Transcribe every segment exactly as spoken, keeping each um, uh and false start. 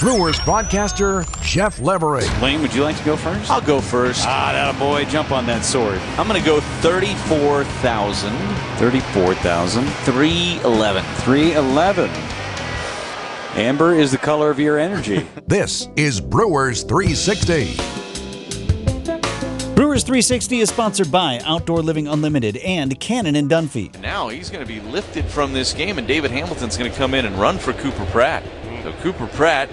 Brewers broadcaster Jeff Levering. Lane, would you like to go first? I'll go first. Ah, that a boy. Jump on that sword. I'm going to go thirty-four thousand. thirty-four thousand. three eleven. three eleven. Amber is the color of your energy. This is Brewers three sixty. Brewers three sixty is sponsored by Outdoor Living Unlimited and Cannon and Dunphy. Now he's going to be lifted from this game, and David Hamilton's going to come in and run for Cooper Pratt. So Cooper Pratt,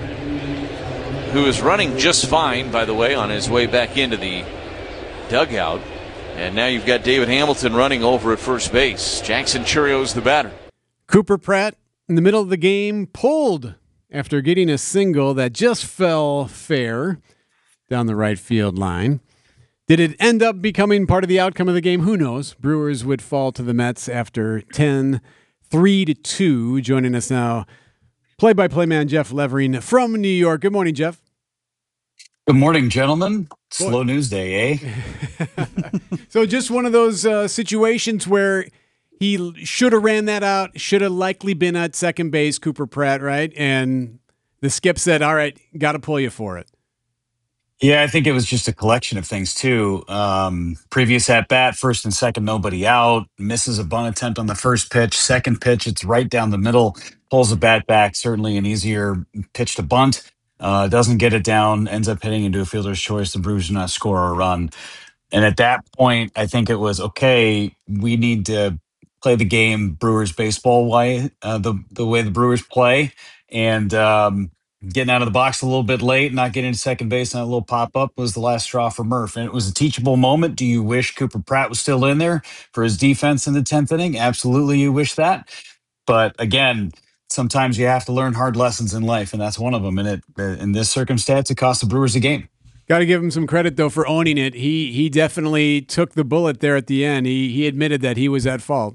who is running just fine, by the way, on his way back into the dugout. And now you've got David Hamilton running over at first base. Jackson Churio's the batter. Cooper Pratt, in the middle of the game, pulled after getting a single that just fell fair down the right field line. Did it end up becoming part of the outcome of the game? Who knows? Brewers would fall to the Mets after ten, three to two. Joining us now, play-by-play man Jeff Levering from New York. Good morning, Jeff. Good morning, gentlemen. Slow news day, eh? So just one of those uh, situations where he should have ran that out, should have likely been at second base, Cooper Pratt, right? And the skip said, all right, got to pull you for it. Yeah, I think it was just a collection of things, too. Um, previous at-bat, first and second, nobody out. Misses a bunt attempt on the first pitch. Second pitch, it's right down the middle. Pulls the bat back, certainly an easier pitch to bunt. Uh, doesn't get it down, ends up hitting into a fielder's choice. The Brewers do not score a run. And at that point, I think it was, okay, we need to play the game Brewers baseball way, uh, the, the way the Brewers play. And um, getting out of the box a little bit late, not getting to second base on a little pop-up was the last straw for Murph. And it was a teachable moment. Do you wish Cooper Pratt was still in there for his defense in the tenth inning? Absolutely, you wish that. But again, sometimes you have to learn hard lessons in life, and that's one of them. And it, in this circumstance, it cost the Brewers a game. Got to give him some credit, though, for owning it. He he definitely took the bullet there at the end. He he admitted that he was at fault.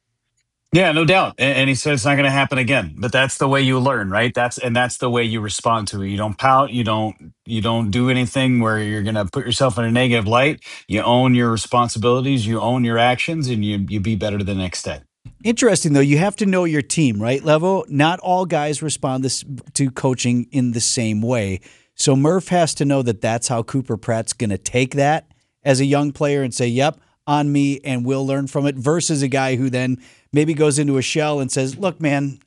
Yeah, no doubt. And, and he said it's not going to happen again. But that's the way you learn, right? That's and that's the way you respond to it. You don't pout. You don't you don't do anything where you're going to put yourself in a negative light. You own your responsibilities. You own your actions, and you you be better the next day. Interesting, though, you have to know your team, right, Levo? Not all guys respond this, to coaching in the same way. So Murph has to know that that's how Cooper Pratt's going to take that as a young player and say, yep, on me, and we'll learn from it, versus a guy who then maybe goes into a shell and says, look, man,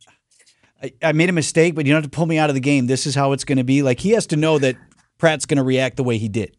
I, I made a mistake, but you don't have to pull me out of the game. This is how it's going to be. Like, he has to know that Pratt's going to react the way he did.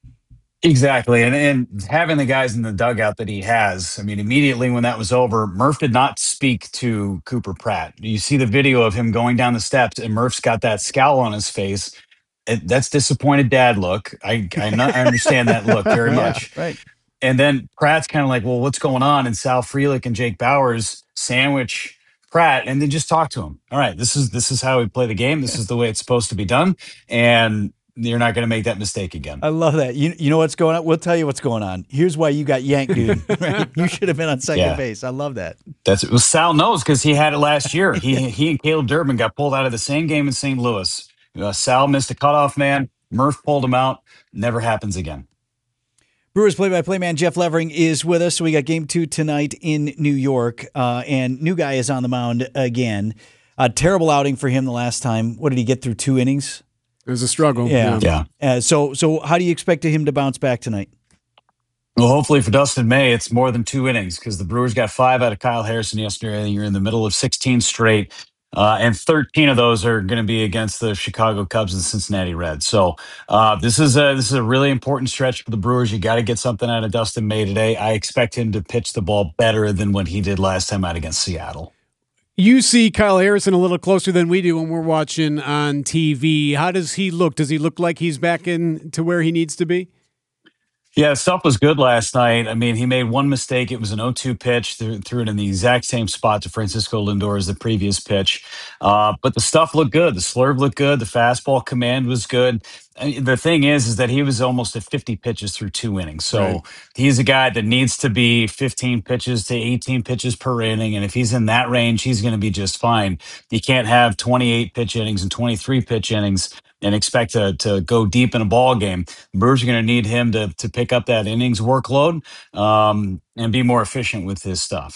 Exactly. And, and having the guys in the dugout that he has, I mean, immediately when that was over, Murph did not speak to Cooper Pratt. You see the video of him going down the steps, and Murph's got that scowl on his face. It, that's disappointed dad look. I I, not, I understand that look very much. Yeah, right. And then Pratt's kind of like, well, what's going on? And Sal Frelick and Jake Bowers sandwich Pratt, and then just talk to him. All right, this is this is how we play the game. This is the way it's supposed to be done, and you're not going to make that mistake again. I love that. You you know what's going on? We'll tell you what's going on. Here's why you got yanked, dude. Right? You should have been on second Yeah. base. I love that. That's it. Well, Sal knows because he had it last year. He he and Caleb Durbin got pulled out of the same game in Saint Louis. Uh, Sal missed a cutoff man. Murph pulled him out. Never happens again. Brewers play-by-play man Jeff Levering is with us. So we got game two tonight in New York, uh, and new guy is on the mound again. A terrible outing for him the last time. What did he get through two innings? It was a struggle. Yeah. Yeah. Uh, so, so how do you expect him to bounce back tonight? Well, hopefully for Dustin May, it's more than two innings because the Brewers got five out of Kyle Harrison yesterday. You're in the middle of sixteen straight, uh, and thirteen of those are going to be against the Chicago Cubs and Cincinnati Reds. So uh, this is a this is a really important stretch for the Brewers. You got to get something out of Dustin May today. I expect him to pitch the ball better than what he did last time out against Seattle. You see Kyle Harrison a little closer than we do when we're watching on T V. How does he look? Does he look like he's back in to where he needs to be? Yeah, stuff was good last night. I mean, he made one mistake. It was an oh two pitch. Threw, threw it in the exact same spot to Francisco Lindor as the previous pitch. Uh, but the stuff looked good. The slurve looked good. The fastball command was good. And the thing is, is that he was almost at fifty pitches through two innings. So Right. he's a guy that needs to be fifteen pitches to eighteen pitches per inning. And if he's in that range, he's going to be just fine. You can't have twenty-eight pitch innings and twenty-three pitch innings and expect to, to go deep in a ball game. Brewers are going to need him to to pick up that innings workload um, and be more efficient with his stuff.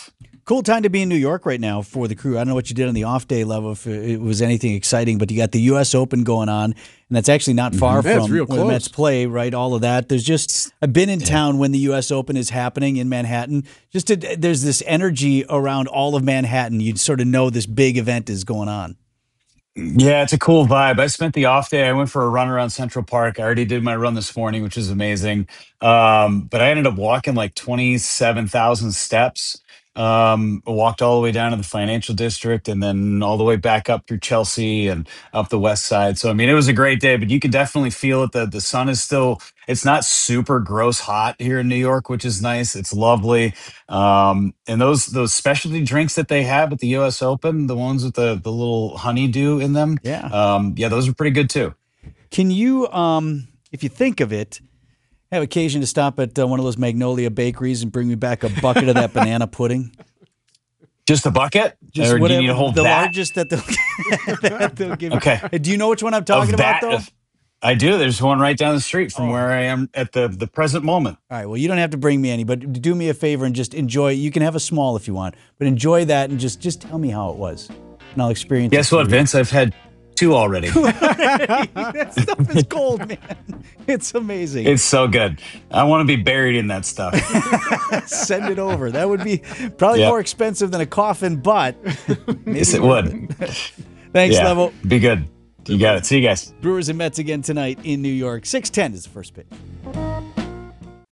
Cool time to be in New York right now for the Crew. I don't know what you did on the off day level, if it was anything exciting, but you got the U S Open going on, and that's actually not far Yeah, it's from real where the close. Mets play, right? All of that. There's just, I've been in town when the U S Open is happening in Manhattan. Just to, there's this energy around all of Manhattan. You sort of know this big event is going on. Yeah, it's a cool vibe. I spent the off day. I went for a run around Central Park. I already did my run this morning, which is amazing. Um, but I ended up walking like twenty-seven thousand steps. Um, walked all the way down to the financial district and then all the way back up through Chelsea and up the west side. So, I mean, it was a great day, but you can definitely feel it. The, the sun is still, it's not super gross hot here in New York, which is nice. It's lovely. Um, and those those specialty drinks that they have at the U S Open, the ones with the, the little honeydew in them, Yeah. um, yeah, those are pretty good too. Can you, um, if you think of it, have occasion to stop at uh, one of those Magnolia bakeries and bring me back a bucket of that banana pudding? Just a bucket, Just or do whatever, you need to hold the that? largest that they'll, that they'll give. Okay. You. Do you know which one I'm talking Of about, that, though? of- I do. There's one right down the street from Oh. where I am at the the present moment. All right. Well, you don't have to bring me any, but do me a favor and just enjoy. You can have a small if you want, but enjoy that and just just tell me how it was, and I'll experience. Guess it what, for you. Vince? I've had two already. That stuff is gold, man. It's amazing. It's so good. I want to be buried in that stuff. Send it over. That would be probably Yeah. more expensive than a coffin, but maybe Yes, it worth would. Thanks, Yeah, Level. be good. You got it. See you guys. Brewers and Mets again tonight in New York. six ten is the first pitch.